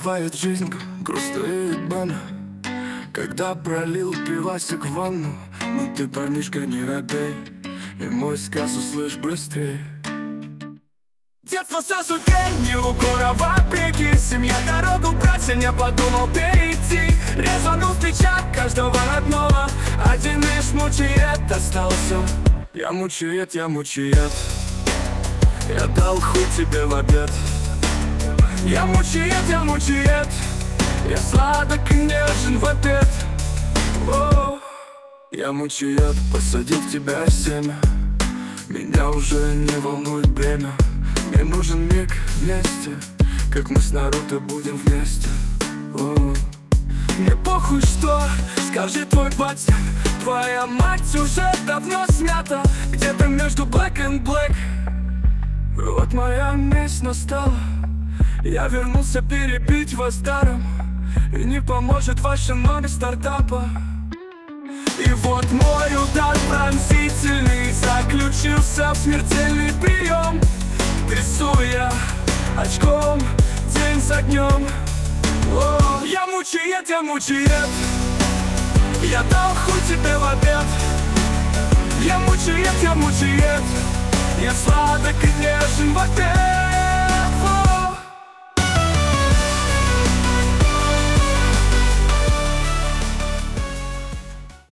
Бывает жизнь грустная и больно, когда пролил пивасик в ванну. Но ты, парнишка, не робей, и мой сказ услышь быстрее. Детство со сукой, не укора вопреки. Семья дорогу братья, не подумал перейти. Резанул в плечах каждого родного. Один лишь мучает остался. Я мучает, я мучает. Я дал хуй тебе в обед. Я мучает, я мучает. Я сладок и нежен в ответ. О, я мучает, посадил в тебя семя. Меня уже не волнует бремя. Мне нужен миг вместе, как мы с Наруто будем вместе. О, мне похуй, что скажет твой батя. Твоя мать уже давно смята, где-то между black and black. Вот моя месть настала. Я вернулся перебить вас даром, и не поможет ваша ноги стартапа. И вот мой удар пронзительный заключился в смертельный прием. Трясу я очком день за днем. О, я мучает, я мучает. Я дал хуй тебе в обед. Я мучает, я мучает. Я сладок и нежен